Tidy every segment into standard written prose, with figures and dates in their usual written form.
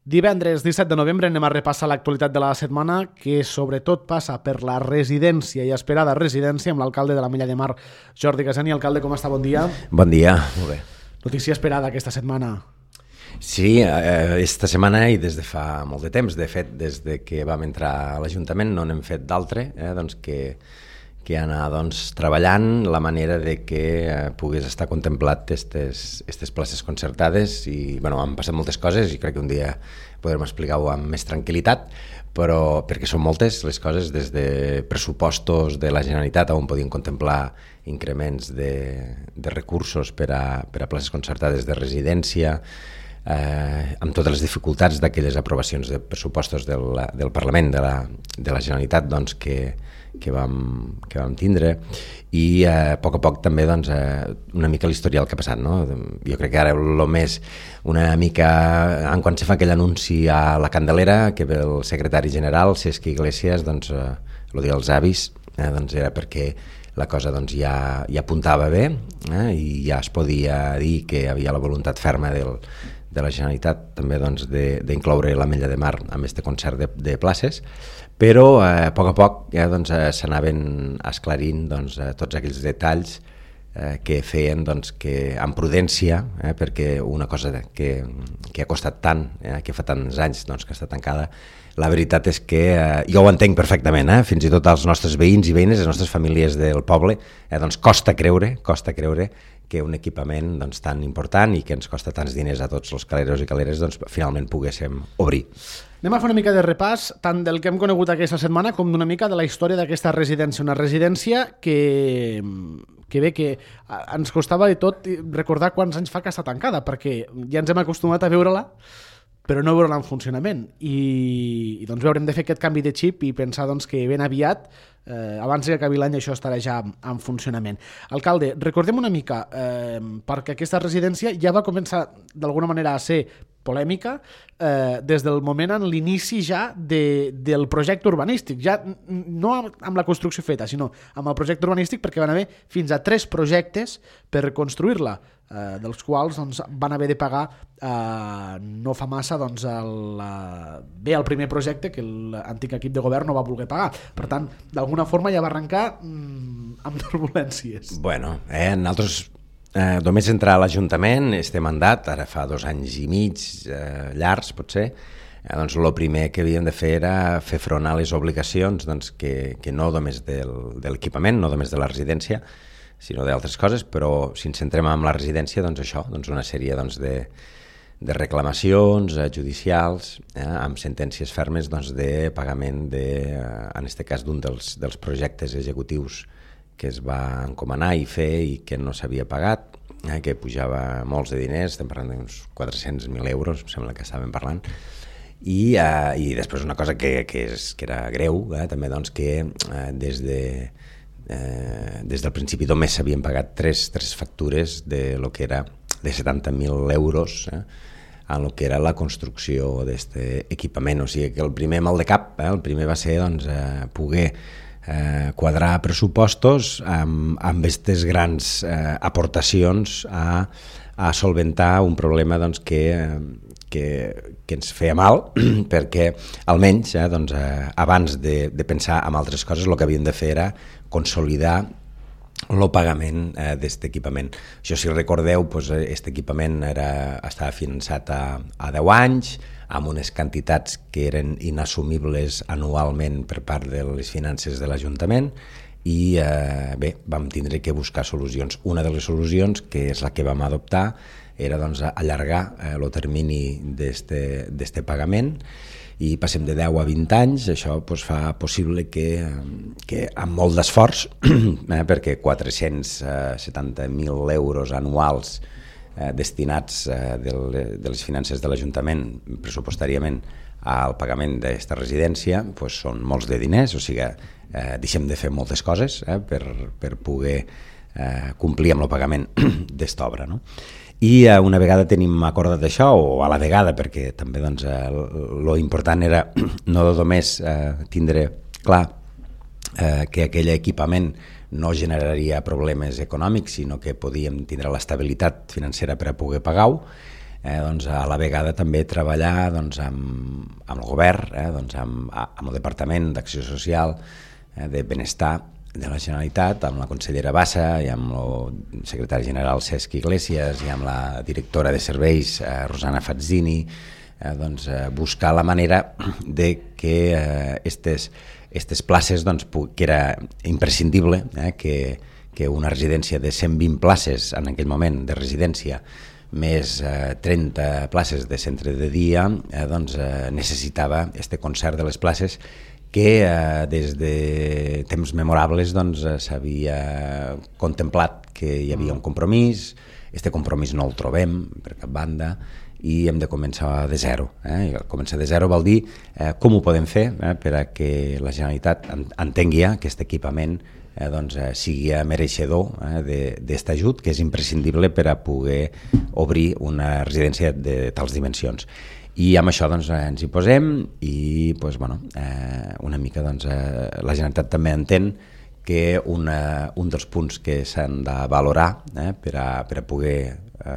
Divendres 17 de novembre anem a repassar l'actualitat de la setmana, que sobretot passa per la residència i esperada residència amb l'alcalde de l'Ametlla de Mar, Jordi Casani. Alcalde, com està? Bon dia. Bon dia, molt bé. Notícia esperada aquesta setmana. Sí, esta setmana i des de fa molt de temps. De fet, des de que vam entrar a l'Ajuntament no n'hem fet d'altre, doncs que anar treballant la manera de que pogués estar contemplat aquestes places concertades i han passat moltes coses i crec que un dia podrem explicar-ho amb més tranquil·litat, però perquè són moltes les coses, des de pressupostos de la Generalitat on podien contemplar increments de recursos per a places concertades de residència, amb totes les dificultats d'aquelles aprovacions de pressupostos del Parlament de la Generalitat que vam tindre, i a poc també una mica l'historial que ha passat, no? Jo crec que ara el més una mica quan se fa aquell anunci a la Candelera que ve el secretari general Cesc Iglesias, el dia dels avis, era perquè la cosa ja apuntava bé, i ja es podia dir que hi havia la voluntat ferma de la Generalitat també d'incloure l'Ametlla de Mar amb aquest concert de places, però a poc ja s'anaven esclarint tots aquells detalls que feien que amb prudència, perquè una cosa que ha costat tant, que fa tants anys que està tancada, la veritat és que jo ho entenc perfectament, fins i tot els nostres veïns i veïnes, les nostres famílies del poble, costa creure que un equipament tan important i que ens costa tants diners a tots els caleros i caleres finalment poguéssim obrir. Anem a fer una mica de repàs tant del que hem conegut aquesta setmana com d'una mica de la història d'aquesta residència. Una residència que ens costava de tot recordar quants anys fa que està tancada, perquè ja ens hem acostumat a veure-la, però no veure-la en funcionament. I haurem de fer aquest canvi de xip i pensar que ben aviat, abans que acabi l'any, això estarà ja en funcionament. Alcalde, recordem una mica, perquè aquesta residència ja va començar d'alguna manera a ser polèmica des del moment en l'inici ja del projecte urbanístic, ja no amb la construcció feta, sinó amb el projecte urbanístic, perquè van haver fins a 3 projectes per construir-la, dels quals van haver de pagar no fa massa el primer projecte que l'antic equip de govern no va voler pagar. Per tant, d'alguna forma ja va arrencar amb turbulències. Nosaltres només entrar a l'Ajuntament, este mandat, ara fa 2 anys i mig, llargs potser, el primer que havíem de fer era fer front a les obligacions que no només de l'equipament, no només de la residència, sinó d'altres coses, però si ens centrem en la residència, això, una sèrie de reclamacions judicials, amb sentències fermes de pagament en aquest cas d'un dels projectes executius que es va encomanar i fer i que no s'havia pagat, que pujava molts de diners, estem parlant d'uns 400.000 euros, em sembla que estàvem parlant, i després una cosa que era greu, també que des del principi només s'havien pagat 3 factures de 70.000 euros en el que era la construcció d'aquest equipament. O sigui que el primer mal de cap, el primer va ser poder quadrar pressupostos amb aquestes grans aportacions a solventar un problema que ens feia mal, perquè almenys abans de pensar en altres coses el que havíem de fer era consolidar el pagament d'aquest equipament. Això, si recordeu, aquest equipament estava finançat a 10 anys, amb unes quantitats que eren inassumibles anualment per part de les finances de l'Ajuntament, i vam tindre que buscar solucions. Una de les solucions, que és la que vam adoptar, era allargar el termini d'aquest pagament, i passem de 10 a 20 anys. Això fa possible que amb molt d'esforç, perquè 470.000 euros anuals destinats de les finances de l'Ajuntament pressupostàriament al pagament d'aquesta residència són molts de diners, o sigui deixem de fer moltes coses per poder complir amb el pagament d'aquesta obra, no? I una vegada tenim acordat això, o a la vegada, perquè també lo important era no només tindre clar que aquell equipament no generaria problemes econòmics, sinó que podíem tindre l'estabilitat financera per a poder pagar-ho, doncs, a la vegada també treballar doncs, amb el govern, doncs, amb el Departament d'Acció Social, de Benestar de la Generalitat, amb la consellera Bassa i amb el secretari general Cesc Iglesias i amb la directora de serveis Rosana Fazzini, doncs, buscar la manera de que aquestes places, doncs, que era imprescindible que una residència de 120 places en aquell moment de residència més 30 places de centre de dia, doncs, necessitava este concert de les places que des de temps memorables doncs, s'havia contemplat que hi havia un compromís. Este compromís no el trobem per cap banda i hem de començar de zero. I començar de zero vol dir com ho podem fer per a que la Generalitat entengui que aquest equipament doncs, sigui mereixedor d'aquest ajut, que és imprescindible per a poder obrir una residència de tals dimensions. I amb això doncs, ens hi posem i doncs, bueno, una mica doncs, la Generalitat també entén que un dels punts que s'han de valorar per a poder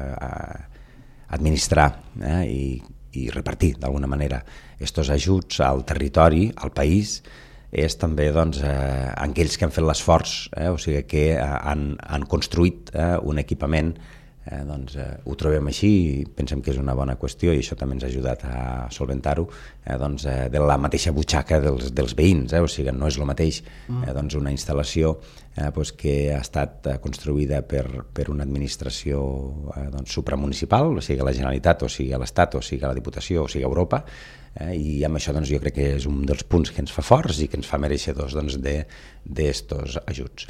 administrar i repartir d'alguna manera aquests ajuts al territori, al país, és també doncs, aquells que han fet l'esforç, o sigui que han construït un equipament. Doncs, ho trobem així i pensem que és una bona qüestió i això també ens ha ajudat a solventar-ho doncs, de la mateixa butxaca dels veïns, o sigui, no és el mateix doncs, una instal·lació doncs, que ha estat construïda per una administració doncs, supramunicipal, o sigui la Generalitat, o sigui l'Estat, o sigui la Diputació, o sigui Europa, i amb això doncs, jo crec que és un dels punts que ens fa forts i que ens fa mereixedors doncs, d'estos ajuts.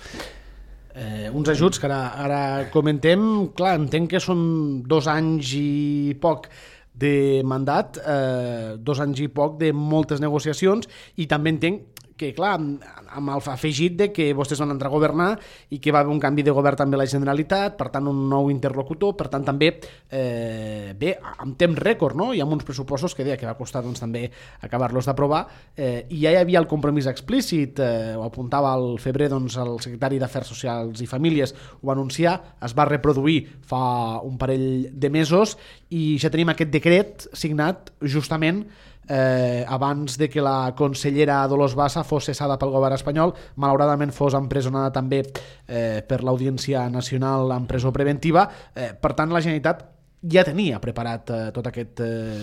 Uns ajuts que ara comentem, clar, entenc que són 2 anys i poc de mandat, 2 anys i poc de moltes negociacions, i també entenc que, clar, amb el afegit de que vostès van entrar a governar i que va haver un canvi de govern també a la Generalitat, per tant un nou interlocutor, per tant també bé, amb temps rècord, no? I amb uns pressupostos que deia que va costar doncs, també acabar-los d'aprovar, i ja hi havia el compromís explícit, ho apuntava al febrer doncs, el secretari d'Afers Socials i Famílies, ho va anunciar, es va reproduir fa un parell de mesos i ja tenim aquest decret signat justament abans de que la consellera Dolors Bassa fos cessada pel govern espanyol, malauradament fos empresonada també per l'Audiència Nacional en presó preventiva. Per tant, la Generalitat ja tenia preparat tot aquest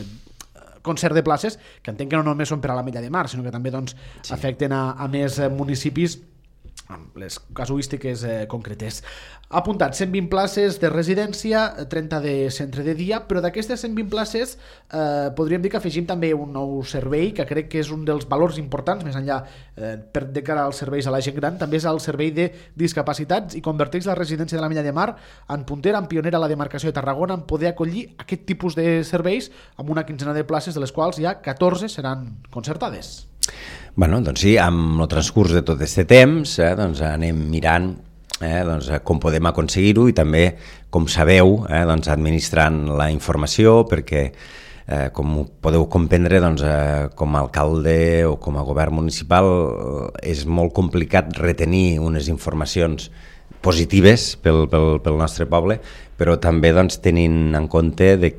concert de places, que entenc que no només són per a l'Ametlla de Mar, sinó que també doncs, afecten a més municipis amb les casuístiques concretes. Apuntat 120 places de residència, 30 de centre de dia, però d'aquestes 120 places podríem dir que afegim també un nou servei, que crec que és un dels valors importants, més enllà de cara als serveis a la gent gran, també és el servei de discapacitats, i converteix la residència de l'Ametlla de Mar en puntera, en pionera a la demarcació de Tarragona, en poder acollir aquest tipus de serveis amb una quinzena de places, de les quals ja 14 seran concertades. Bueno, doncs sí, amb el transcurs de tot aquest temps doncs anem mirant doncs, com podem aconseguir-ho i també, com sabeu, doncs, administrant la informació, perquè com podeu comprendre, doncs, com a alcalde o com a govern municipal és molt complicat retenir unes informacions positives pel nostre poble, però també doncs, tenint en compte de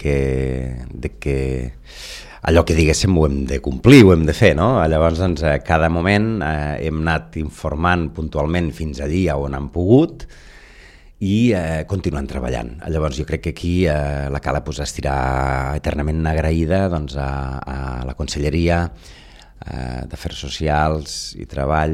que allò que diguéssim ho hem de complir, ho hem de fer, no? Llavors, doncs, cada moment hem anat informant puntualment fins allí on hem pogut i continuant treballant. Llavors, jo crec que aquí la Cala pues, estirà eternament agraïda doncs, a la Conselleria d'Afers Socials i Treball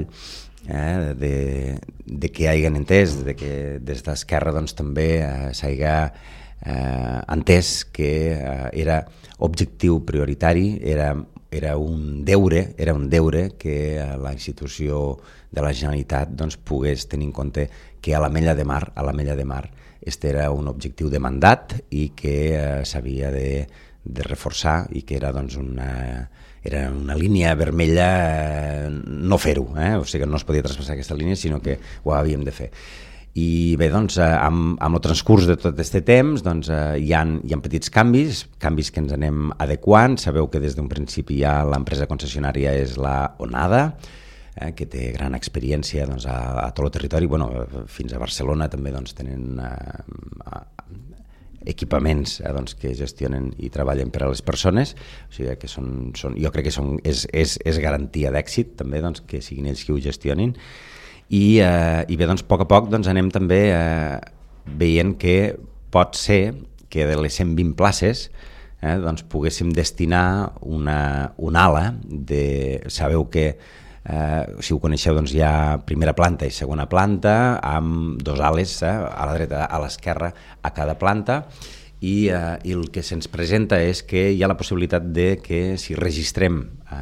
de que hagin entès, de que des d'Esquerra doncs, també s'hagi entès que era objectiu prioritari, era un deure que la institució de la Generalitat doncs, pogués tenir en compte que a l'Ametlla de Mar este era un objectiu de mandat i que s'havia de reforçar i que era doncs, era una línia vermella no fer-ho, o sigui que no es podia traspassar aquesta línia, sinó que ho havíem de fer. I bé, doncs, amb el transcurs de tot aquest temps doncs, hi ha petits canvis que ens anem adequant. Sabeu que des d'un principi ja l'empresa concessionària és la Onada, que té gran experiència doncs, a tot el territori, bueno, fins a Barcelona també doncs, tenen equipaments doncs, que gestionen i treballen per a les persones, o sigui que jo crec que és garantia d'èxit també doncs, que siguin ells qui ho gestionin i bé, doncs, a poc doncs, anem també veient que pot ser que de les 120 places doncs poguéssim destinar una ala sabeu que si ho coneixeu doncs hi ha primera planta i segona planta amb 2 ales a la dreta, a l'esquerra a cada planta i el que se'ns presenta és que hi ha la possibilitat de que si registrem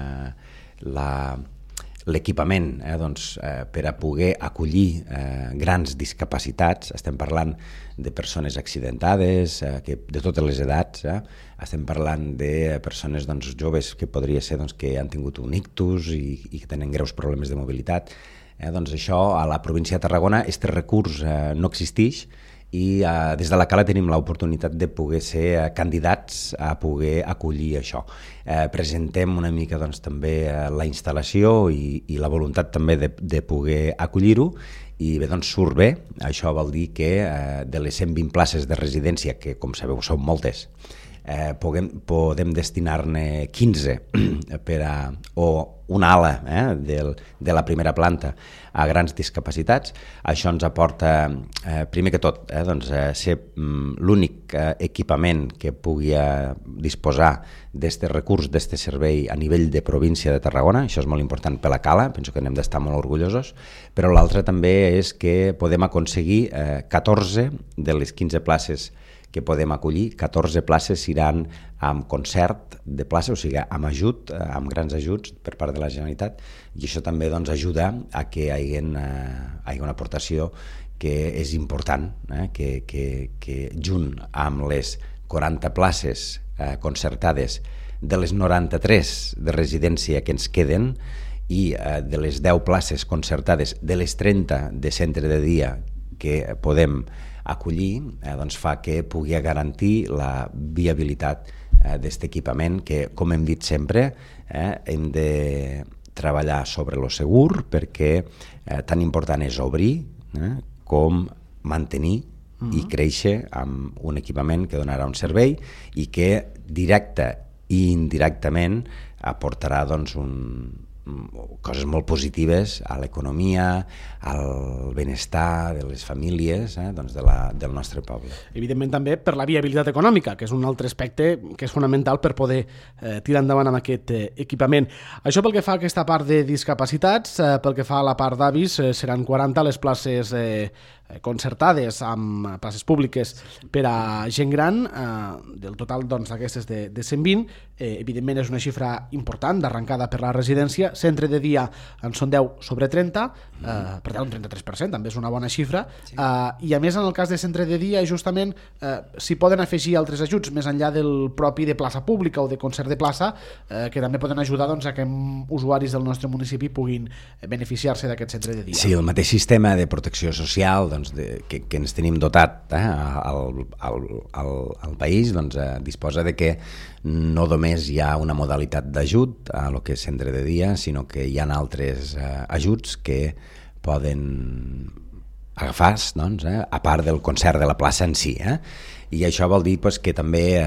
l'equipament doncs, per a poder acollir grans discapacitats, estem parlant de persones accidentades, de totes les edats, estem parlant de persones doncs, joves que podria ser doncs, que han tingut un ictus i que tenen greus problemes de mobilitat. Doncs això a la província de Tarragona, aquest recurs no existeix i des de la Cala tenim l'oportunitat de poder ser candidats a poder acollir això. Presentem una mica doncs, també la instal·lació i la voluntat també de poder acollir-ho i bé, doncs surt bé. Això vol dir que de les 120 places de residència, que com sabeu són moltes, podem destinar-ne 15 o una ala de la primera planta a grans discapacitats. Això ens aporta, primer que tot, doncs, ser l'únic equipament que pugui disposar d'aquest recurs, d'aquest servei a nivell de província de Tarragona. Això és molt important per la Cala, penso que n'hem d'estar molt orgullosos, però l'altre també és que podem aconseguir 14 de les 15 places que podem acollir, 14 places iran amb concert de plaça, o sigui, amb ajut, amb grans ajuts per part de la Generalitat, i això també doncs, ajuda a que hi hagi una aportació que és important, que junt amb les 40 places concertades de les 93 de residència que ens queden i de les 10 places concertades de les 30 de centre de dia que podem acollir, doncs fa que pugui garantir la viabilitat d'aquest equipament que, com hem dit sempre, hem de treballar sobre lo segur perquè tan important és obrir com mantenir i créixer amb un equipament que donarà un servei i que directe i indirectament aportarà doncs, coses molt positives a l'economia, al benestar de les famílies doncs del nostre poble. Evidentment també per la viabilitat econòmica, que és un altre aspecte que és fonamental per poder tirar endavant amb aquest equipament. Això pel que fa a aquesta part de discapacitats, pel que fa a la part d'avis, seran 40 les places concertades amb places públiques per a gent gran, del total doncs, d'aquestes de 120, evidentment és una xifra important d'arrencada per la residència. Centre de dia en són 10 sobre 30, per tant un 33%, també és una bona xifra, sí. I a més en el cas de centre de dia justament s'hi poden afegir altres ajuts més enllà del propi de plaça pública o de concert de plaça, que també poden ajudar doncs, a que usuaris del nostre municipi puguin beneficiar-se d'aquest centre de dia. Sí, el mateix sistema de protecció social doncs, que ens tenim dotat al país doncs, disposa de que no només hi ha una modalitat d'ajut a lo que és centre de dia, sinó que hi ha altres ajuts que poden agafar doncs, a part del concert de la plaça en si. I això vol dir pues, que també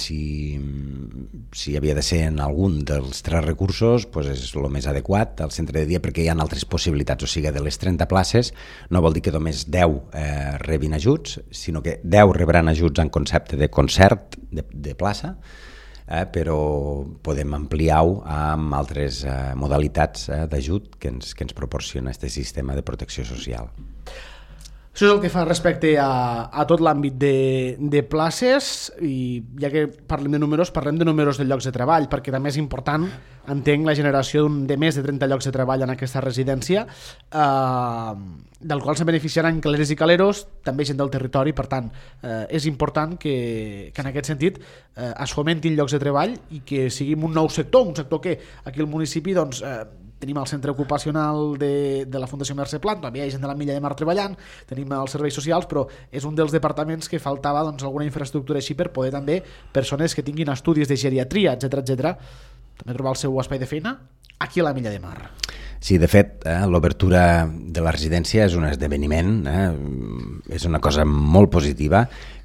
si havia de ser en algun dels 3 recursos pues, és el més adequat al centre de dia perquè hi ha altres possibilitats, o sigui de les 30 places no vol dir que només 10 rebin ajuts, sinó que 10 rebran ajuts en concepte de concert de plaça, però podem ampliar-ho amb altres modalitats d'ajut que ens proporciona aquest sistema de protecció social. Això és el que fa respecte a tot l'àmbit de places, i ja que parlem de números de llocs de treball, perquè també és important, entenc, la generació de més de 30 llocs de treball en aquesta residència, del qual se beneficiaran caleres i caleros, també gent del territori. Per tant, és important que en aquest sentit es fomentin llocs de treball i que siguin un nou sector, un sector que aquí al municipi doncs, tenim el centre ocupacional de la Fundació Mercè Pla, també hi ha gent de la Milla de Mar treballant, tenim els serveis socials, però és un dels departaments que faltava doncs, alguna infraestructura així per poder també persones que tinguin estudis de geriatria, etc., també trobar el seu espai de feina aquí a la Milla de Mar. Sí, de fet, l'obertura de la residència és un esdeveniment, és una cosa molt positiva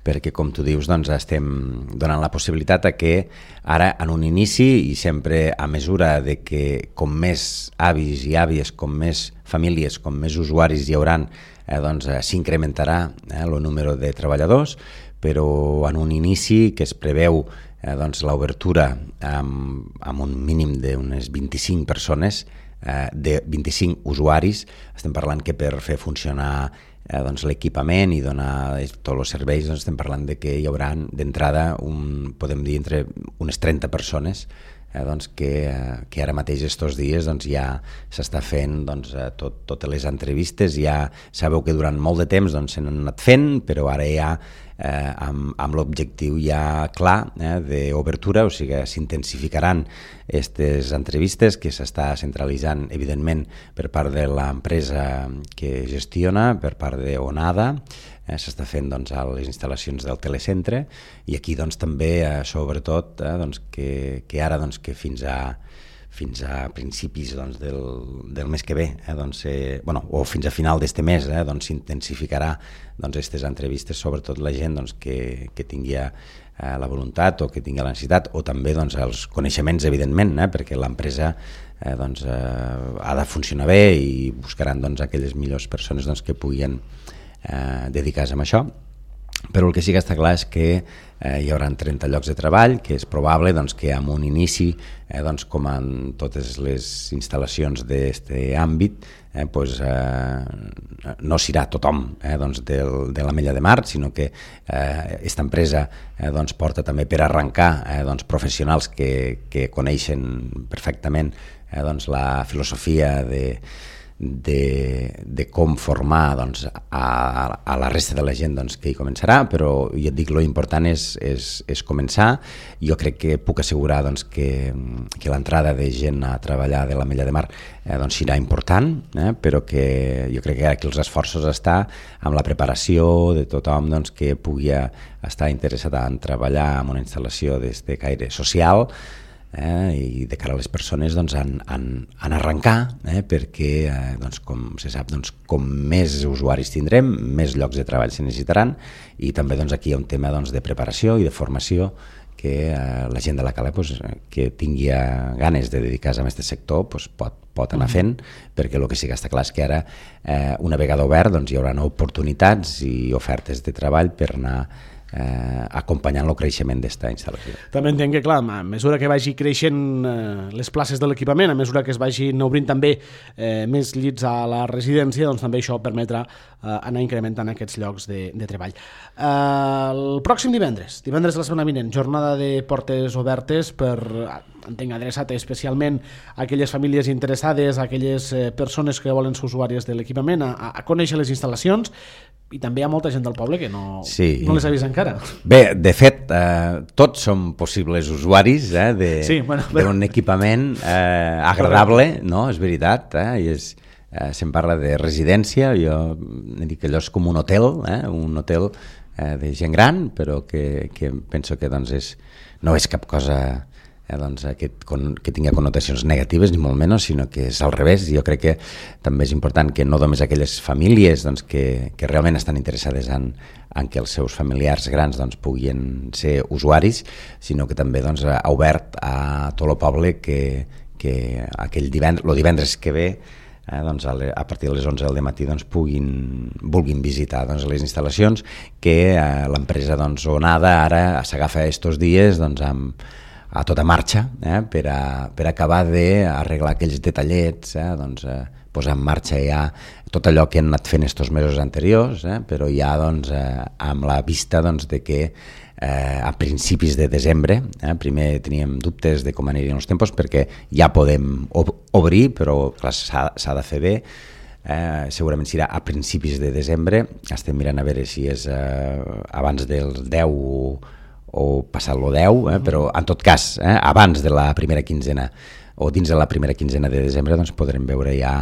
perquè, com tu dius, doncs, estem donant la possibilitat a que ara, en un inici, i sempre a mesura de que com més avis i àvies, com més famílies, com més usuaris hi hauran, doncs s'incrementarà el número de treballadors, però en un inici que es preveu doncs, l'obertura amb un mínim d'unes 25 persones, de 25 usuaris. Estem parlant que per fer funcionar doncs, l'equipament i donar tots els serveis, doncs, estem parlant de que hi haurà d'entrada, podem dir, entre unes 30 persones, doncs, que ara mateix estos dies doncs, ja s'està fent doncs, totes les entrevistes. Ja sabeu que durant molt de temps doncs, se n'han anat fent, però ara ja amb l'objectiu ja clar d'obertura, o sigui, s'intensificaran aquestes entrevistes, que s'està centralitzant evidentment per part de l'empresa que gestiona, per part d'Onada, s'està fent doncs, a les instal·lacions del telecentre, i aquí doncs, també sobretot doncs, que ara doncs, que fins a principis doncs, del mes que ve, o fins a final d'este mes, doncs, s'intensificarà aquestes entrevistes, sobretot la gent doncs, que tingui la voluntat o que tingui la necessitat, o també doncs, els coneixements, evidentment, perquè l'empresa doncs, ha de funcionar bé, i buscaran doncs, aquelles millors persones doncs, que puguin dedicar-se a això. Però el que sí que està clar és que hi haurà 30 llocs de treball, que és probable doncs, que amb un inici, doncs, com en totes les instal·lacions d'aquest àmbit, doncs, no serà tothom doncs, de l'Ametlla de Mar, sinó que aquesta empresa doncs, porta també per arrencar doncs, professionals que coneixen perfectament doncs, la filosofia de com formar doncs, a la resta de la gent doncs, que hi començarà, però ja et dic, l'important és començar. Jo crec que puc assegurar doncs, que l'entrada de gent a treballar de l'Ametlla de Mar doncs, serà important, però que jo crec que aquí els esforços està amb la preparació de tothom doncs, que pugui estar interessat en treballar en una instal·lació d'aquest caire social, i de cara a les persones doncs, en arrencar, perquè doncs, com se sap, doncs, com més usuaris tindrem, més llocs de treball se necessitaran, i també doncs, aquí hi ha un tema doncs, de preparació i de formació que la gent de la Cala doncs, que tingui ganes de dedicar-se a aquest sector doncs, pot anar fent, perquè el que sí que està clar és que ara, una vegada obert, doncs, hi haurà oportunitats i ofertes de treball per anar acompanyant el creixement d'esta instal·lació. També entenc que, clar, a mesura que vagi creixent les places de l'equipament, a mesura que es vagin obrint també més llits a la residència, doncs també això permetrà anar incrementant aquests llocs de treball. El pròxim divendres de la setmana vinent, jornada de portes obertes per, entenc, adreçat especialment a aquelles famílies interessades, a aquelles persones que volen ser usuàries de l'equipament, a conèixer les instal·lacions, i també hi ha molta gent del poble que no les ha vist encara. Bé, de fet, tots som possibles usuaris d'un equipament agradable, no? És veritat, se'n parla de residència, jo dic que allò és com un hotel de gent gran, però que penso que doncs, no és cap cosa doncs, que tingui connotacions negatives, ni molt menys, sinó que és al revés. Jo crec que també és important que no només aquelles famílies doncs, que realment estan interessades en que els seus familiars grans doncs, puguin ser usuaris, sinó que també doncs, ha obert a tot el poble que aquell divendres que ve, doncs, a partir de les 11 del matí doncs, vulguin visitar doncs, les instal·lacions, que l'empresa doncs, Onada ara s'agafa estos dies doncs, a tota marxa, per acabar d'arreglar aquells detallets, doncs, posar en marxa ja tot allò que han anat fent estos mesos anteriors, però ja doncs, amb la vista doncs, de que a principis de desembre, primer teníem dubtes de com anirien els tempos, perquè ja podem obrir, però clar, s'ha de fer bé, segurament serà a principis de desembre. Estem mirant a veure si és abans del 10 o passat el 10, però en tot cas, abans de la primera quinzena o dins de la primera quinzena de desembre doncs, podrem veure ja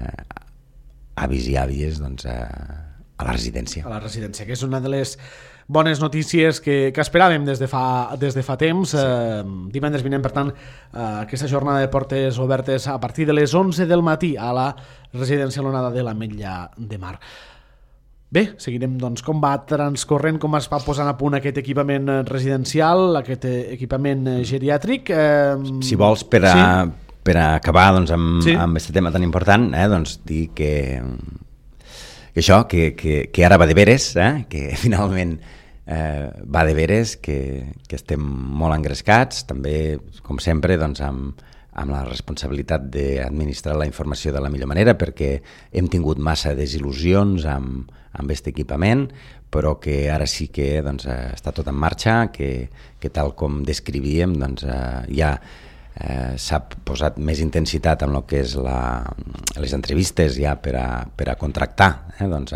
avis i àvies doncs, a la residència. A la residència, que és una de les bones notícies que esperàvem des de fa temps. Divendres vinent, per tant, aquesta jornada de portes obertes a partir de les 11 del matí a la residència L'Onada de l'Ametlla de Mar. Bé, seguirem doncs, com va transcorrent, com es va posant a punt aquest equipament residencial, aquest equipament geriàtric. Si vols, per acabar doncs, amb aquest tema tan important, doncs, dir que això, que ara va de veres, que finalment va de veres, que estem molt engrescats, també, com sempre, doncs, amb la responsabilitat d'administrar la informació de la millor manera, perquè hem tingut massa desil·lusions amb aquest equipament, però que ara sí que doncs, està tot en marxa, que tal com descrivíem doncs, ja s'ha posat més intensitat en el que és les entrevistes ja per a contractar doncs,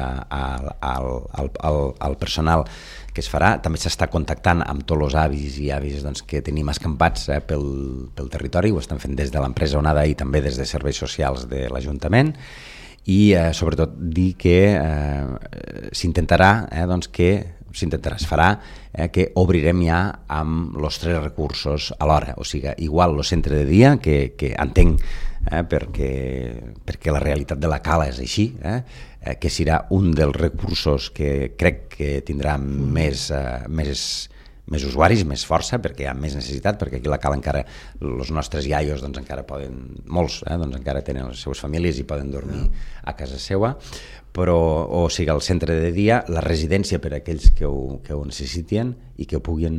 al personal que es farà. També s'està contactant amb tots els avis i avis doncs, que tenim escampats pel territori, ho estan fent des de l'empresa Onada i també des de serveis socials de l'Ajuntament, i sobretot dir que s'intentarà, es farà que obrirem ja amb els 3 recursos alhora, o sigui, igual el centre de dia, que entenc perquè la realitat de la cala és així, que serà un dels recursos que crec que tindrà més usuaris, més força, perquè hi ha més necessitat, perquè aquí la cala encara, els nostres iaios doncs, encara poden, molts doncs, encara tenen les seves famílies i poden dormir a casa seva, però, o sigui, el centre de dia, la residència per a aquells que ho necessiten i que puguin,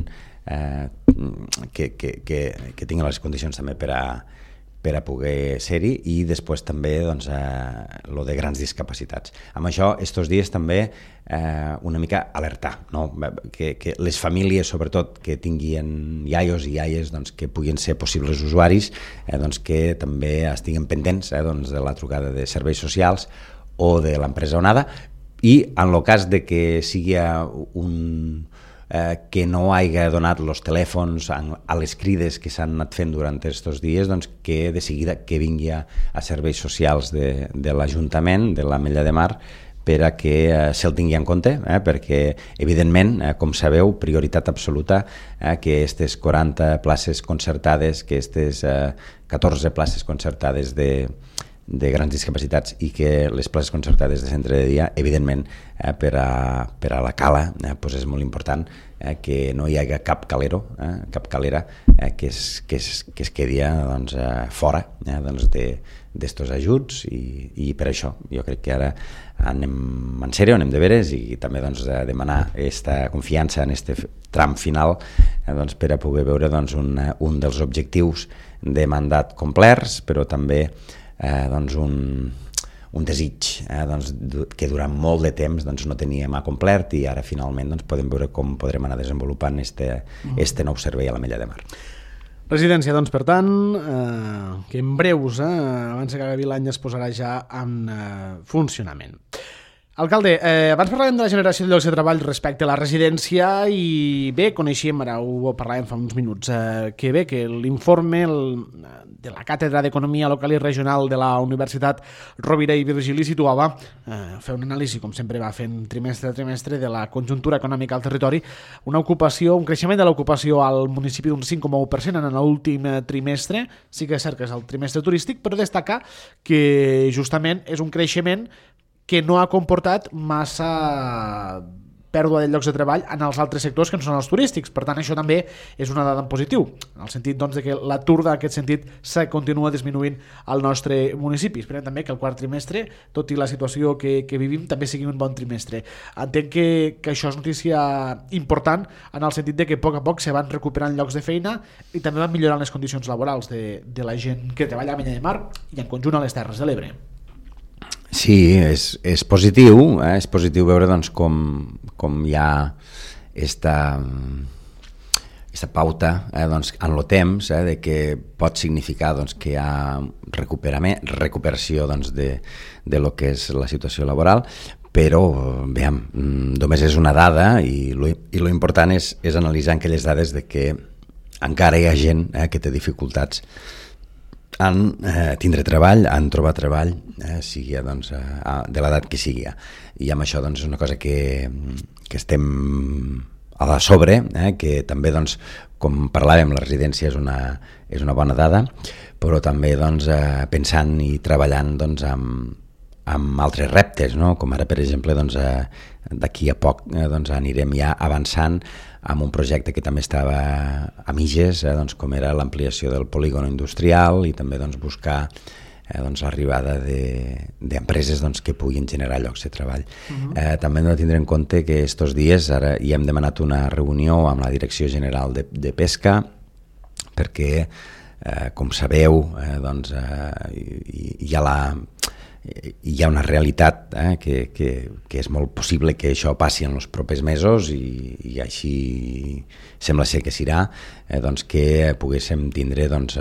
que tinguin les condicions també per a poder ser-hi, i després també doncs, lo de grans discapacitats. Amb això, estos dies també una mica alertar, no? que les famílies, sobretot, que tinguin iaios i iaies doncs, que puguin ser possibles usuaris, doncs, que també estiguin pendents doncs, de la trucada de serveis socials o de l'empresa Onada, i en el cas de que sigui que no hagi donat els telèfons a les crides que s'han anat fent durant aquests dies, doncs que de seguida que vingui a serveis socials de l'Ajuntament, de l'Ametlla de Mar, per a que se'l tingui en compte, perquè, evidentment, com sabeu, prioritat absoluta que aquestes 40 places concertades, que aquestes 14 places concertades de grans discapacitats i que les places concertades de centre de dia, evidentment, per a la cala doncs és molt important que no hi hagi cap calero, cap calera que es quedi doncs, fora doncs, d'estos ajuts, i per això jo crec que ara anem en sèrio, anem de veres, i també doncs, demanar aquesta confiança en aquest tram final doncs, per a poder veure doncs, un dels objectius de mandat complerts, però també doncs un desig doncs, que durant molt de temps doncs, no teníem complert, i ara finalment doncs, podem veure com podrem anar desenvolupant este nou servei a l'Ametlla de Mar. Residència, doncs, per tant, que en breus, abans que acabi l'any, es posarà ja en funcionament. Alcalde, abans parlàvem de la generació de llocs de treball respecte a la residència, i bé, coneixíem, ara ho parlàvem fa uns minuts, que bé, que l'informe de la Càtedra d'Economia Local i Regional de la Universitat Rovira i Virgili situava, fer un anàlisi, com sempre va fent trimestre a trimestre, de la conjuntura econòmica al territori, un creixement de l'ocupació al municipi d'un 5,1% en l'últim trimestre. Sí que és cert que és el trimestre turístic, però destacar que justament és un creixement que no ha comportat massa pèrdua de llocs de treball en els altres sectors que no són els turístics. Per tant, això també és una dada en positiu, en el sentit doncs, que l'atur d'aquest sentit se continua disminuint al nostre municipi. Esperem també que el quart trimestre, tot i la situació que vivim, també sigui un bon trimestre. Entenc que això és notícia important en el sentit de que a poc se van recuperant llocs de feina i també van millorant les condicions laborals de la gent que treballa a Ametlla de Mar i en conjunt a les Terres de l'Ebre. Sí, és positiu, és positiu veure doncs, com hi ha esta pauta doncs, en el temps de que pot significar doncs, que hi ha recuperació doncs, de lo que és la situació laboral, però veiem, només és una dada, i lo important és analitzar aquelles dades de que encara hi ha gent que té dificultats en tindre treball, en trobar treball, sigui doncs, de l'edat que sigui. I amb això doncs, és una cosa que estem a la sobre, que també, doncs, com parlàvem, la residència és una bona dada, però també doncs, pensant i treballant doncs, amb altres reptes, no? Com ara, per exemple, doncs, d'aquí a poc doncs, anirem ja avançant amb un projecte que també estava a mitges, doncs, com era l'ampliació del polígon industrial i també doncs, buscar doncs, l'arribada d'empreses doncs, que puguin generar llocs de treball. També hem de tindre en compte que estos dies ara ja hem demanat una reunió amb la Direcció General de Pesca perquè, com sabeu, doncs, hi ha una realitat que és molt possible que això passi en els propers mesos i així sembla ser que serà, doncs, que poguéssim tindre doncs,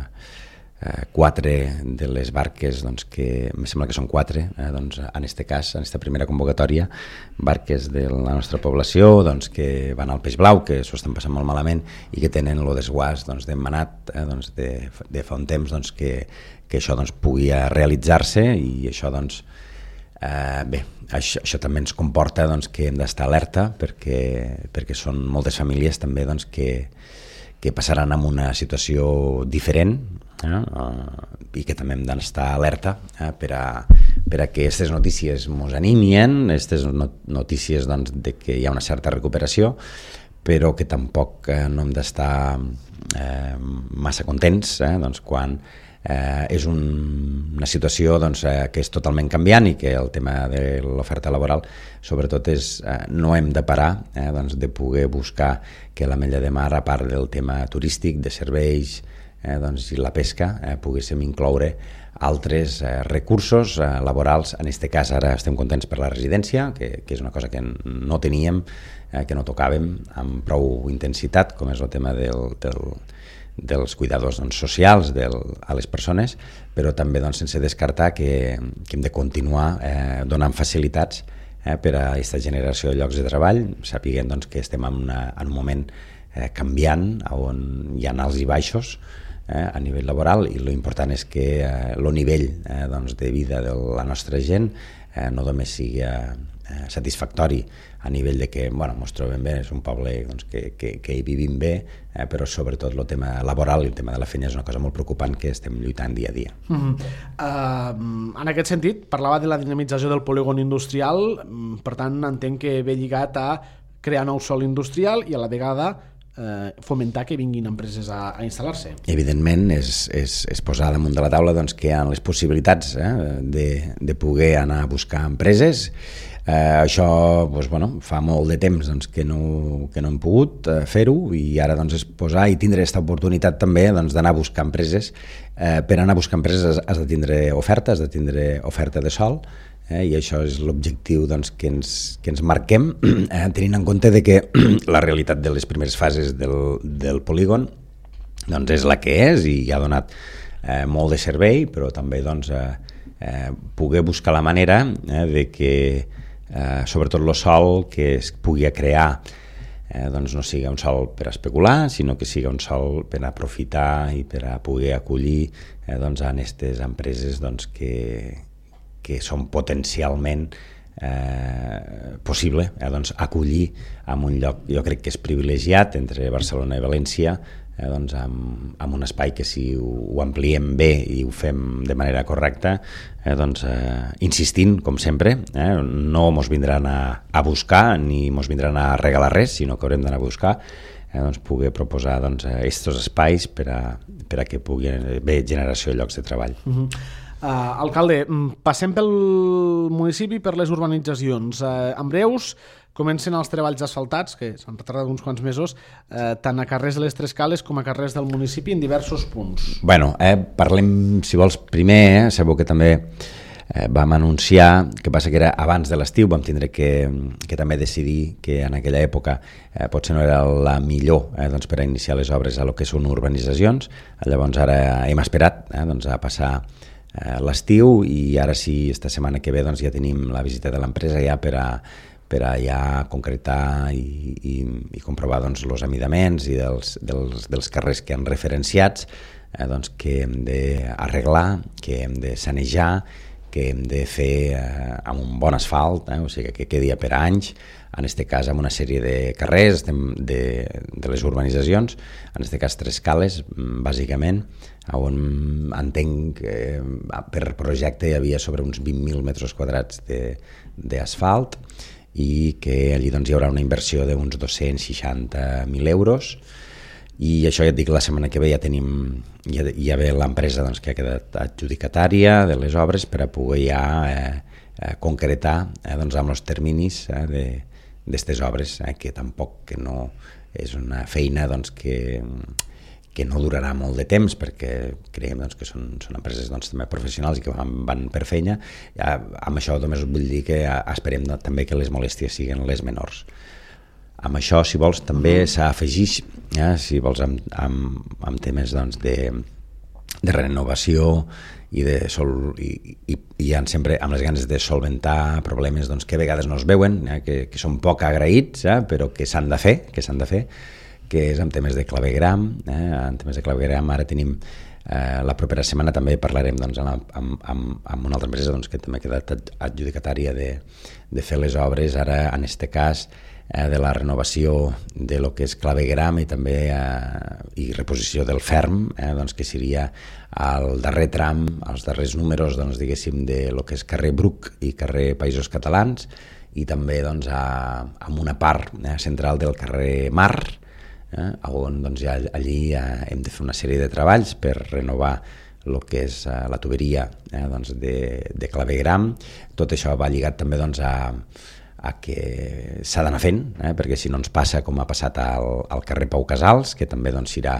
4 de les barques, doncs, que em sembla que són 4, doncs, en aquest cas, en aquesta primera convocatòria, barques de la nostra població doncs, que van al peix blau, que s'ho estan passant molt malament i que tenen el desguàs doncs, demanat doncs, de fa un temps doncs, que això doncs, pugui realitzar-se i això doncs, bé, això també ens comporta doncs, que hem d'estar alerta perquè són moltes famílies també doncs, que passaran en una situació diferent i que també hem d'estar alerta per a que aquestes notícies ens animien, aquestes notícies doncs, de que hi ha una certa recuperació, però que tampoc no hem d'estar massa contents doncs, quan és una situació doncs, que és totalment canviant i que el tema de l'oferta laboral sobretot és no hem de parar doncs, de poder buscar que l'Ametlla de Mar, a part del tema turístic, de serveis doncs, i la pesca, poguéssim incloure altres recursos laborals. En aquest cas ara estem contents per la residència, que és una cosa que no teníem, que no tocàvem amb prou intensitat, com és el tema dels cuidadors doncs, socials a les persones, però també doncs, sense descartar que hem de continuar donant facilitats per a aquesta generació de llocs de treball, sapiguem doncs, que estem en un moment canviant, on hi ha alts i baixos a nivell laboral, i l'important és que el nivell doncs, de vida de la nostra gent no només sigui satisfactori a nivell de que ens trobem bé, és un poble doncs, que hi vivim bé, però sobretot el tema laboral i el tema de la feina és una cosa molt preocupant que estem lluitant dia a dia. En aquest sentit, parlava de la dinamització del polígon industrial, per tant entenc que ve lligat a crear nou sòl industrial i a la vegada fomentar que vinguin empreses a instal·lar-se. Evidentment és posar damunt de la taula doncs, que hi ha les possibilitats de poder anar a buscar empreses. Això doncs, fa molt de temps doncs, que no hem pogut fer-ho i ara doncs, és posar i tindre aquesta oportunitat també doncs, d'anar a buscar empreses. Per anar a buscar empreses has de tindre oferta, has de tindre oferta de sòl, i això és l'objectiu doncs, que ens marquem, tenint en compte de que la realitat de les primeres fases del polígon doncs, és la que és i ha donat molt de servei, però també doncs, poder buscar la manera de que sobretot el sòl que es pugui crear doncs no sigui un sòl per especular, sinó que sigui un sòl per aprofitar i per a poder acollir doncs, a aquestes empreses doncs, que són potencialment possible doncs, acollir en un lloc, jo crec que és privilegiat entre Barcelona i València, doncs, amb un espai que si ho ampliem bé i ho fem de manera correcta, doncs, insistint, com sempre, no ens vindran a buscar ni ens vindran a regalar res, sinó que haurem d'anar a buscar doncs, poder proposar aquests espais per a que pugui haver generació de llocs de treball. Alcalde, passem pel municipi, per les urbanitzacions. En breus comencen els treballs asfaltats, que s'han retardat uns quants mesos, tant a carrers de les Tres Cales com a carrers del municipi en diversos punts. Parlem, si vols, primer, sabeu que també vam anunciar, que passa que era abans de l'estiu, vam tindre que també decidir que en aquella època potser no era la millor doncs, per a iniciar les obres a lo que són urbanitzacions. Llavors ara hem esperat doncs, a passar l'estiu i ara sí, esta setmana que ve doncs, ja tenim la visita de l'empresa ja per a ja concretar i comprovar doncs, els amidaments i dels carrers que han referenciats doncs, que hem d'arreglar, que hem de sanejar, que hem de fer amb un bon asfalt, o sigui que quedi per anys, en aquest cas amb una sèrie de carrers de les urbanitzacions, en aquest cas 3 cales, bàsicament, on entenc que per projecte hi havia sobre uns 20.000 metres quadrats d'asfalt i que allí doncs, hi haurà una inversió d'uns 260.000 euros. I això ja et dic, la setmana que ve ja ve l'empresa doncs, que ha quedat adjudicatària de les obres per a poder ja concretar doncs, amb els terminis d'aquestes obres, que tampoc que no és una feina doncs, que no durarà molt de temps, perquè creiem doncs, que són empreses doncs, també professionals i que van per feina. Amb això només vull dir que esperem també que les molèsties siguin les menors. Amb això, si vols, també s'afegix, si vols, amb temes doncs, de renovació i sempre amb les ganes de solventar problemes doncs, que a vegades no es veuen, que són poc agraïts, però que s'han de fer, que és en temes de clavegram. En temes de clavegram ara tenim la propera setmana també parlarem doncs, amb una altra empresa doncs, que també ha quedat adjudicatària de fer les obres, ara en aquest cas de la renovació de lo que és clavegram i també i reposició del ferm, doncs, que seria el darrer tram, els darrers números doncs, diguéssim, de lo que és carrer Bruc i carrer Països Catalans, i també doncs, amb una part central del carrer Mar, on doncs, ja allí hem de fer una sèrie de treballs per renovar el que és la tuberia doncs, de clavegram. Tot això va lligat també doncs, a que s'ha d'anar fent, perquè si no ens passa com ha passat al carrer Pau Casals, que també doncs, irà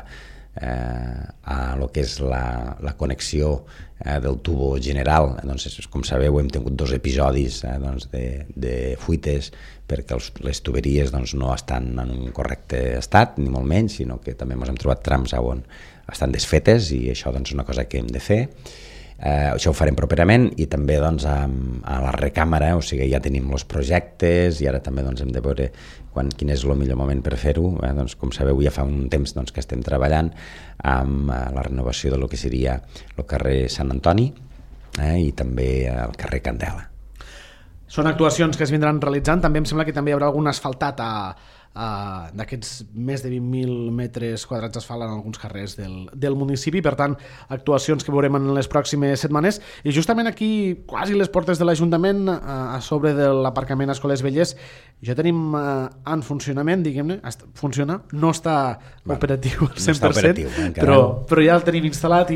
a lo que és la connexió del tubo general. Doncs, com sabeu, hem tingut 2 episodis doncs, de fuites perquè les tuberies doncs, no estan en un correcte estat, ni molt menys, sinó que també ens hem trobat trams on estan desfetes, i això doncs, és una cosa que hem de fer. Això ho farem properament, i també doncs, a la recàmera, o sigui, ja tenim els projectes i ara també doncs, hem de veure quin és el millor moment per fer-ho. Doncs, com sabeu, ja fa un temps doncs, que estem treballant amb la renovació del que seria el carrer Sant Antoni i també el carrer Candela. Són actuacions que es vindran realitzant. També em sembla que també hi haurà algun asfaltat d'aquests més de 20.000 metres quadrats d'asfalt en alguns carrers del municipi. Per tant, actuacions que veurem en les pròximes setmanes. I justament aquí, quasi les portes de l'Ajuntament, a sobre de l'aparcament a Escoles Velles, ja tenim en funcionament, diguem-ne, funciona, no està operatiu al 100%, no està operatiu, però ja el tenim instal·lat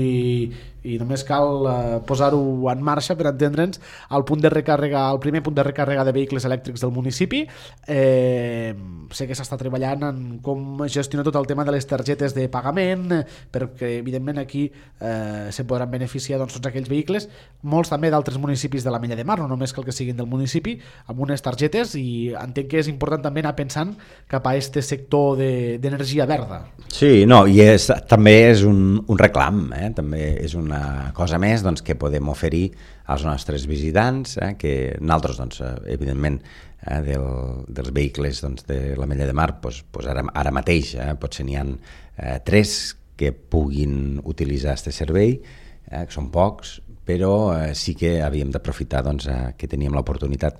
i només cal posar-ho en marxa, per entendre'ns, el primer punt de recàrrega de vehicles elèctrics del municipi. Sé que s'està treballant en com gestionar tot el tema de les targetes de pagament, perquè evidentment aquí se podran beneficiar doncs, tots aquells vehicles, molts també d'altres municipis de l'Ametlla de Mar, no només cal que siguin del municipi, amb unes targetes, i entenc que és important també anar pensant cap a aquest sector d'energia verda. Sí, no, i també és un reclam, també és una cosa més doncs, que podem oferir als nostres visitants, que nosaltres, doncs, evidentment, dels vehicles doncs, de l'Ametlla de Mar, doncs, ara mateix potser n'hi ha 3 que puguin utilitzar aquest servei, que són pocs, però sí que havíem d'aprofitar doncs, que teníem l'oportunitat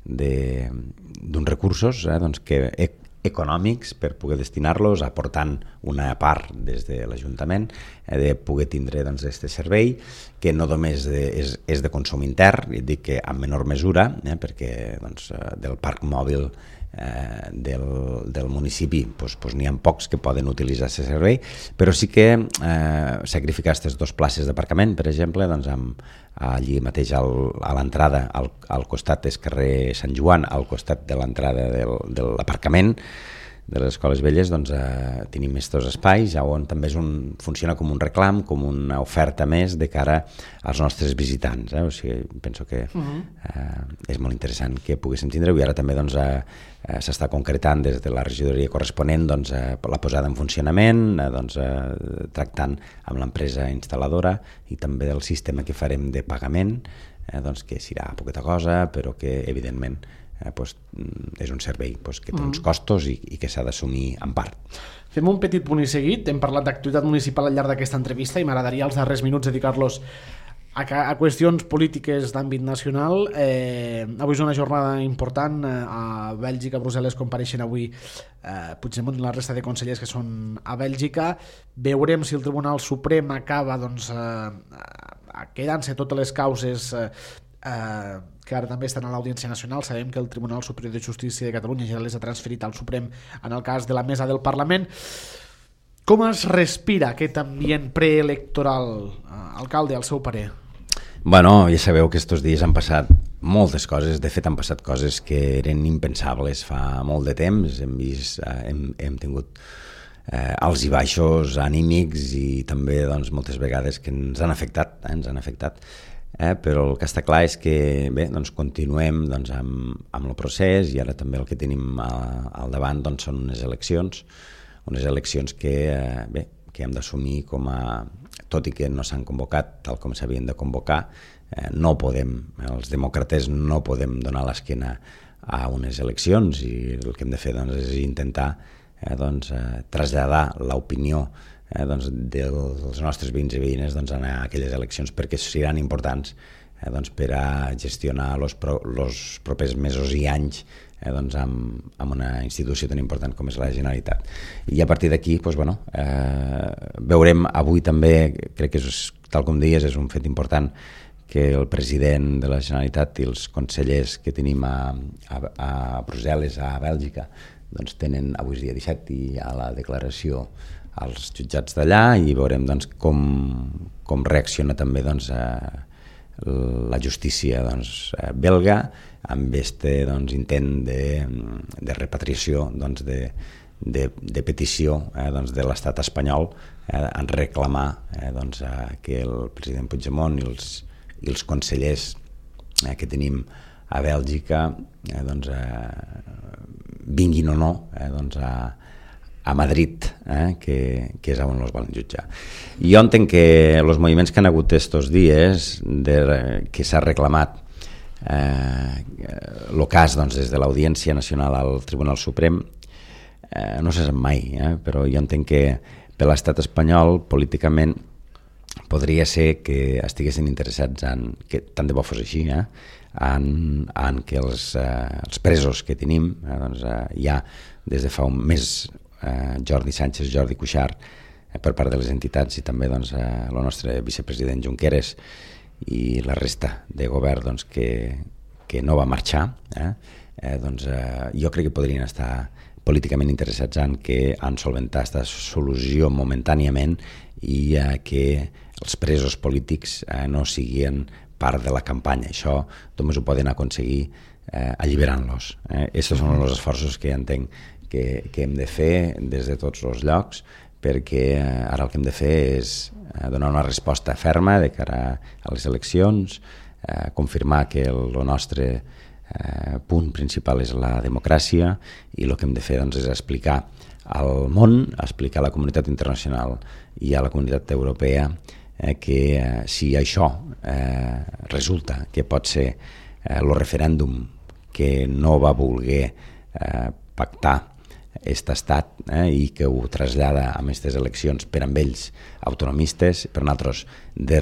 d'uns recursos doncs, econòmics per poder destinar-los, aportant una part des de l'Ajuntament de poder tindre aquest servei, que no només és de consum intern, i dic que en menor mesura, perquè del parc mòbil del municipi n'hi ha pocs que poden utilitzar aquest servei, però sí que sacrificar aquestes 2 places d'aparcament, per exemple, allí mateix a l'entrada, al costat del carrer Sant Joan, al costat de l'entrada de l'aparcament de les Escoles Velles, tenim aquests espais on també funciona com un reclam, com una oferta més de cara als nostres visitants. O sigui, penso que és molt interessant que poguéssim tindre-ho, i ara també s'està concretant des de la regidoria corresponent la posada en funcionament, tractant amb l'empresa instal·ladora, i també el sistema que farem de pagament, que serà poqueta cosa, però que evidentment és un servei que té uns costos i que s'ha d'assumir en part. Fem un petit punt i seguit. Hem parlat d'activitat municipal al llarg d'aquesta entrevista i m'agradaria els darrers minuts dedicar-los a qüestions polítiques d'àmbit nacional, avui és una jornada important. A Bèlgica, a Brussel·les, compareixen avui Puigdemont i la resta de consellers que són a Bèlgica. Veurem si el Tribunal Suprem acaba quedant-se totes les causes que ara també estan a l'Audiència Nacional. Sabem que el Tribunal Superior de Justícia de Catalunya ja les ha transferit al Suprem en el cas de la mesa del Parlament. Com es respira aquest ambient preelectoral, alcalde, al seu parer? Bueno, ja sabeu que estos dies han passat moltes coses, de fet han passat coses que eren impensables fa molt de temps. Hem tingut alts i baixos anímics i també doncs, moltes vegades que ens han afectat, però el que està clar és que bé, doncs, continuem doncs, amb el procés, i ara també el que tenim al davant doncs, són unes eleccions que hem d'assumir com a, tot i que no s'han convocat tal com s'havien de convocar, no podem, els demòcrates no podem donar l'esquena a unes eleccions, i el que hem de fer doncs, és intentar traslladar l'opinió dels nostres veïns i veïnes doncs, a aquelles eleccions, perquè seran importants per a gestionar els propers mesos i anys amb una institució tan important com és la Generalitat. I a partir d'aquí veurem avui també, crec que és, tal com deies, és un fet important que el president de la Generalitat i els consellers que tenim a Brussel·les, a Bèlgica, doncs tenen, avui és dia 17, i hi ha la declaració als jutjats d'allà, i veurem doncs, com reacciona també doncs, la justícia belga amb aquest intent de repatriació, de petició de l'estat espanyol en reclamar que el president Puigdemont i els consellers que tenim a Bèlgica vinguin o no a Madrid, que és on els volen jutjar. Jo entenc que els moviments que han hagut estos dies, que s'ha reclamat el cas des de l'Audiència Nacional al Tribunal Suprem, no se sap mai, però jo entenc que per l'estat espanyol, políticament, podria ser que estiguessin interessats en, que tant de bo fos així, en que els presos que tenim, hi ha des de fa un mes Jordi Sánchez, Jordi Cuixart, per part de les entitats, i també el nostre vicepresident Junqueras i la resta de govern que no va marxar, jo crec que podrien estar políticament interessats en solventar aquesta solució momentàniament, i que els presos polítics no siguin part de la campanya. Això només ho poden aconseguir alliberant-los. Aquests són els esforços que entenc que hem de fer des de tots els llocs, perquè ara el que hem de fer és donar una resposta ferma de cara a les eleccions, confirmar que el nostre punt principal és la democràcia, i el que hem de fer és explicar al món, explicar a la comunitat internacional i a la comunitat europea que si això resulta que pot ser el referèndum que no va voler pactar aquest estat i que ho trasllada a aquestes eleccions per amb ells autonomistes, per nosaltres de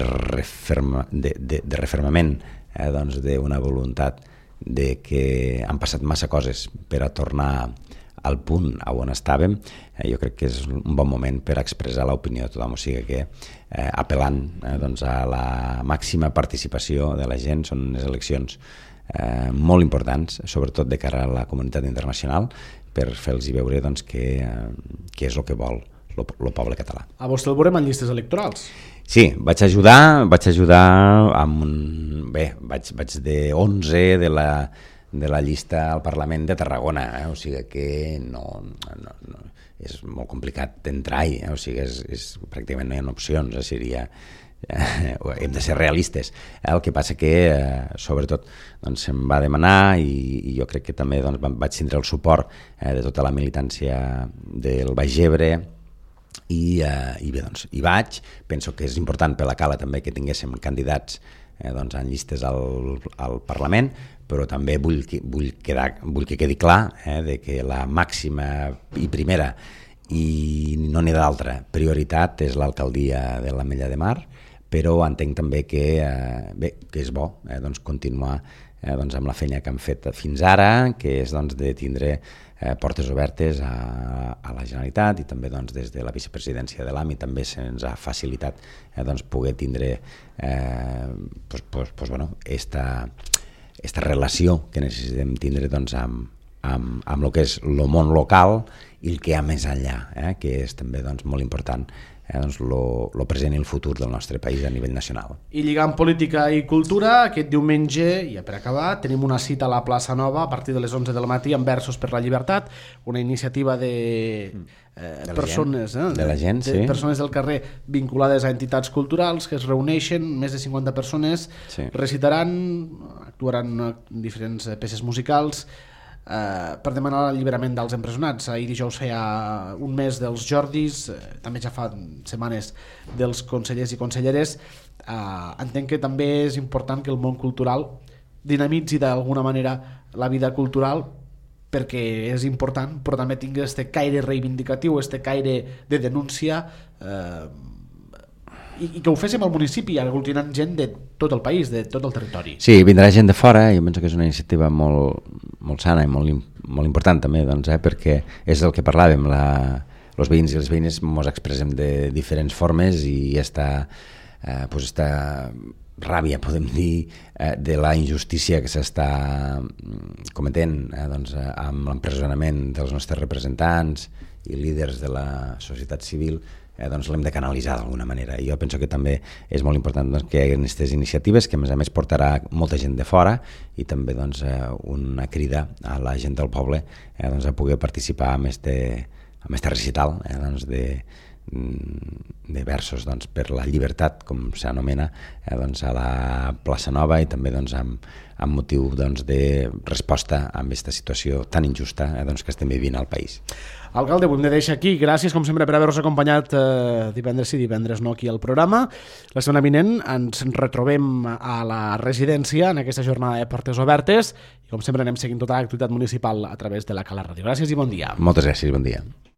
refermament d'una voluntat de que han passat massa coses per a tornar al punt on estàvem. Jo crec que és un bon moment per expressar l'opinió de tothom, o sigui que apel·lant a la màxima participació de la gent. Són unes eleccions molt importants, sobretot de cara a la comunitat internacional, per fer-los veure que és el que vol el poble català. A vostè el veurem en llistes electorals? Sí, vaig ajudar amb vaig de 11 de la llista al Parlament de Tarragona, o sigui que no és molt complicat d'entrar-hi, o sigui pràcticament no hi ha opcions, seria hem de ser realistes. El que passa que sobretot se'm va demanar, i jo crec que també vaig tindre el suport de tota la militància del Baix Ebre, i bé, hi vaig. Penso que és important per la Cala també que tinguéssim candidats en llistes al Parlament, però també vull que quedi clar de que la màxima i primera, i no n'hi ha d'altra, prioritat és l'alcaldia de l'Ametlla de Mar, però entenc també que és bo doncs, continuar doncs, amb la feina que han fet fins ara, que és doncs, de tindre portes obertes a la Generalitat i també doncs, des de la vicepresidència de l'AMI també se'ns ha facilitat doncs, poder tindre esta relació que necessitem tindre doncs, amb el que és el món local i el que hi ha més enllà, que és també doncs, molt important doncs, lo present i el futur del nostre país a nivell nacional. I lligant política i cultura, aquest diumenge, ja per acabar, tenim una cita a la Plaça Nova a partir de les 11 del matí amb Versos per la Llibertat, una iniciativa de persones, de la gent, sí. Persones del carrer vinculades a entitats culturals que es reuneixen, més de 50 persones, sí. Recitaran, actuaran diferents peces musicals, per demanar l'alliberament dels empresonats. Ahir dijous feia un mes dels Jordis, també ja fa setmanes dels consellers i conselleres. Entenc que també és important que el món cultural dinamitzi d'alguna manera la vida cultural, perquè és important, però també tingui este caire reivindicatiu, este caire de denúncia, i que ho féssim al municipi, aglutinant gent de tot el país, de tot el territori. Sí, vindrà gent de fora, i jo penso que és una iniciativa molt sana i molt important també, doncs, perquè és el que parlàvem, els veïns i les veïnes ens expressem de diferents formes i esta ràbia, podem dir, de la injustícia que s'està cometent doncs, amb l'empresonament dels nostres representants i líders de la societat civil, doncs l'hem de canalitzar d'alguna manera. I jo penso que també és molt important doncs, que hi hagi aquestes iniciatives que a més portarà molta gent de fora i també doncs, una crida a la gent del poble doncs, a poder participar amb este recital doncs, de versos doncs, per la llibertat, com s'anomena, doncs, a la Plaça Nova i també doncs, amb motiu doncs, de resposta a aquesta situació tan injusta doncs, que estem vivint al país. Alcalde, ho hem de deixar aquí. Gràcies, com sempre, per haver-nos acompanyat divendres sí, divendres no, aquí al programa. La setmana vinent ens retrobem a la residència en aquesta jornada de portes obertes i, com sempre, anem seguint tota l'activitat municipal a través de la Cala Ràdio. Gràcies i bon dia. Moltes gràcies, bon dia.